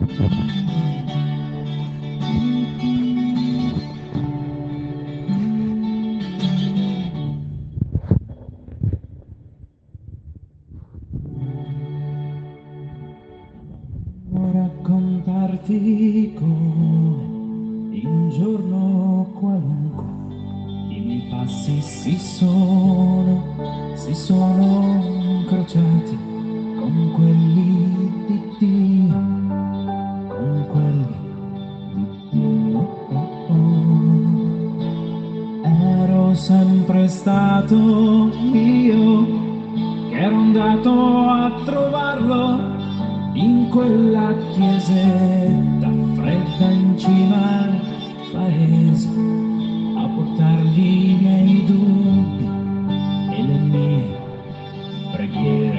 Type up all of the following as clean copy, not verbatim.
Raccontarti come in un giorno qualunque i miei passi si sono incrociati con quelli di Dio, con quelli di Dio. Ero sempre stato io che ero andato a trovarlo in quella chiesetta fredda in cima al paese, a portargli i miei dubbi e le mie preghiere.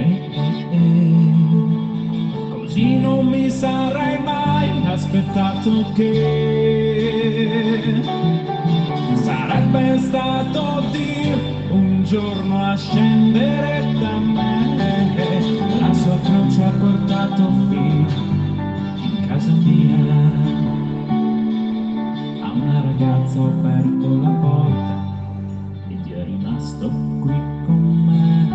Così non mi sarei mai aspettato che sarebbe stato Dio un giorno a scendere da me. La sua croce ha portato fino in casa mia. A una ragazza ho aperto la porta e Dio è rimasto qui con me.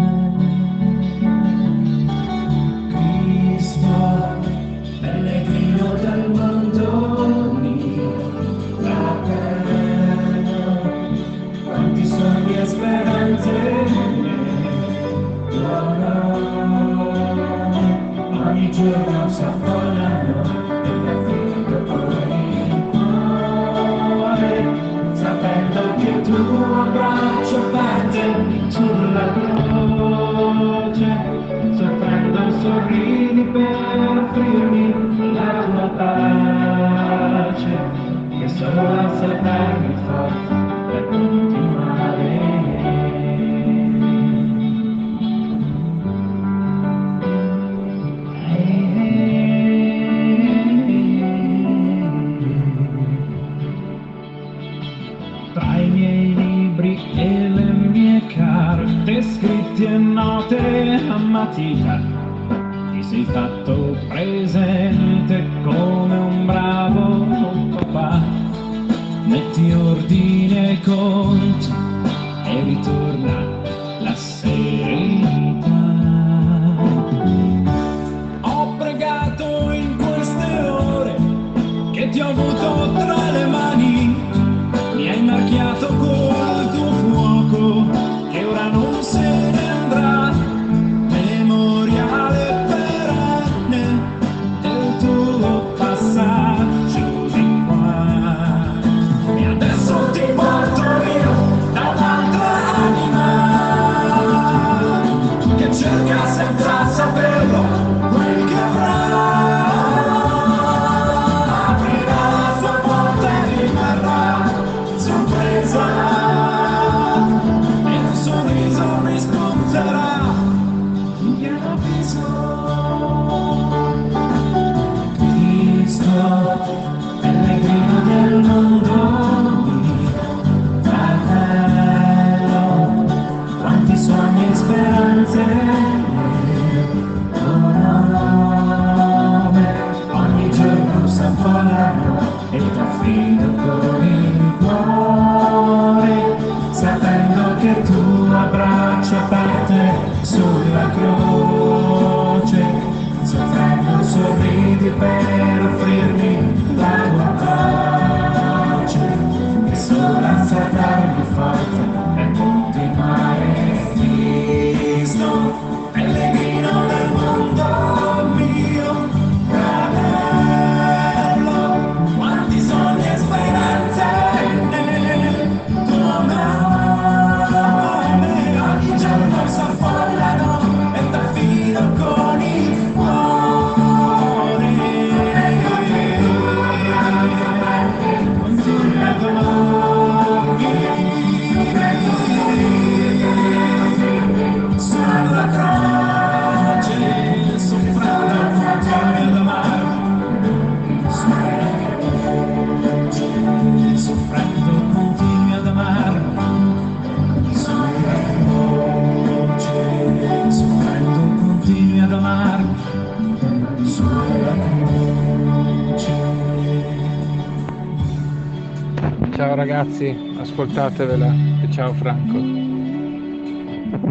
Cristo, pellegrino del mondo mio, fratello, quanti sogni e speranze. Ogni giorno s'affollano e la vedo con il cuore, sapendo che il tuo braccio batte sulla croce, soffrendo sorridi per offrirmi la tua pace, che solo sa darmi forza per continuare. Tra i miei libri e le mie carte scritte e note a matita, ti sei fatto presente come un bravo papà. Metti ordine ai conti e ritorna la serenità. Ho pregato in queste ore che ti ho avuto tra le mani, mi hai marchiato col tuo fuoco che ora non se ne andrà, memoriale perenne del tuo passaggio di qua. E adesso ti porto io da un'altra anima che cerca senza saperlo quel che avrà. Aprirà la sua porta e rimarrà sorpresa, e un sorriso mi spunterà in pieno viso. Cristo, pellegrino del mondo mio, fratello, quanti sogni e speranze ogni giorno s'affollano e t'affido con il cuore, sapendo che il tuo braccio parte sulla croce, soffrendo sorridi per offrirmi la tua pace, che sola sa darmi forza per continuare. Cristo, pellegrino del mondo mio, fratello, quanti sogni e speranze come me, ogni giorno s'affollano e t'affido con il cuore. Continua a dormire sulla croce, soffrendo continui ad amarmi, soffrendo continui ad amarmi, sulla croce, soffrendo continui ad amarmi, sulla croce. Ciao ragazzi, ascoltatevela e ciao Franco.